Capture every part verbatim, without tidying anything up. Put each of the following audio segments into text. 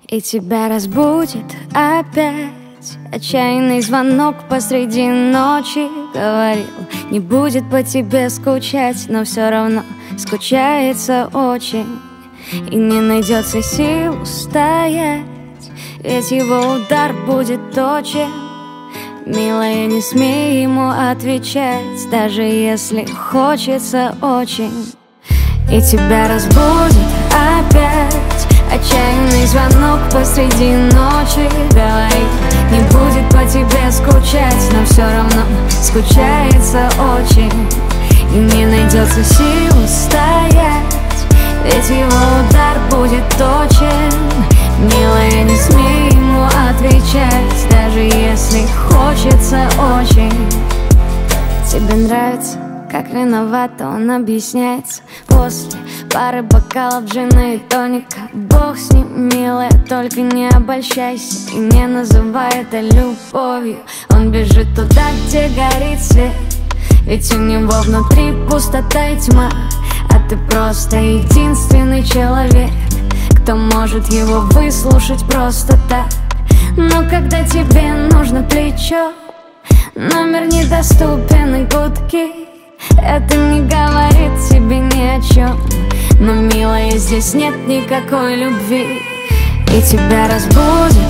И тебя разбудит опять отчаянный звонок посреди ночи. Говорил, не будет по тебе скучать, но все равно скучается очень. И не найдется сил устоять, ведь его удар будет точен. Милая, не смей ему отвечать, даже если хочется очень. И тебя разбудит опять отчаянный звонок посреди ночи. Говорит, не будет по тебе скучать, но все равно скучается очень. И не найдется сил устоять, ведь его удар будет точен. Милая, не смей ему отвечать, даже если хочется очень. Тебе нравится, как виновата он объясняется после пары бокалов джина и тоника. Бог с ним, милая, только не обольщайся и не называй это любовью. Он бежит туда, где горит свет, ведь у него внутри пустота и тьма. А ты просто единственный человек, кто может его выслушать просто так. Но когда тебе нужно плечо, номер недоступен и гудки, это не говорит тебе ни о чем. Но, милая, здесь нет никакой любви. И тебя разбудит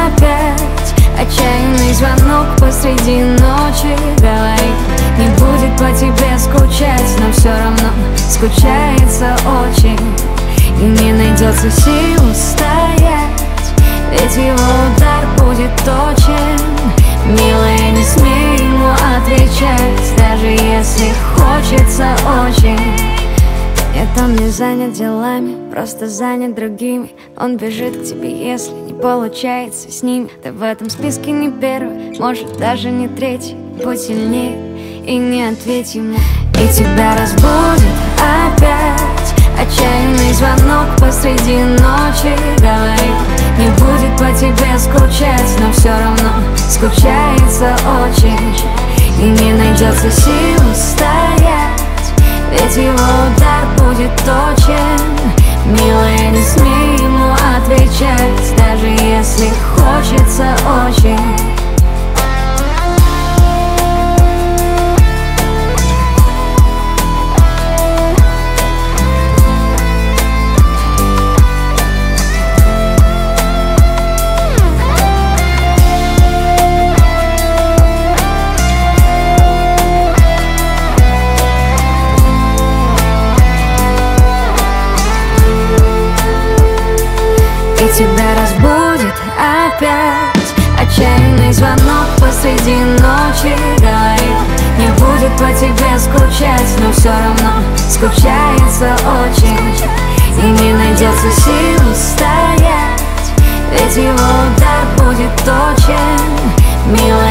опять отчаянный звонок посреди ночи. Говорит, не будет по тебе скучать, но все равно скучается очень. И не найдется сил устоять, ведь его удар будет точен. Милая, не смей ему отвечать, даже если хочется очень. Нет, он не занят делами, просто занят другими. Он бежит к тебе, если не получается с ним. Ты в этом списке не первый, может даже не третий. Будь сильнее и не ответь ему. И тебя разбудит опять отчаянный звонок посреди ночи. Говорит, не будет по тебе скучать, но все равно скучается очень. И не найдется сил устоять, ведь его удар будет точен. Милая, не смей ему отвечать, даже если хочется очень. Тебя разбудит опять отчаянный звонок посреди ночи. Говорит, не будет по тебе скучать, но все равно скучается очень. И не найдется сил устоять, ведь его удар будет точен. Милая,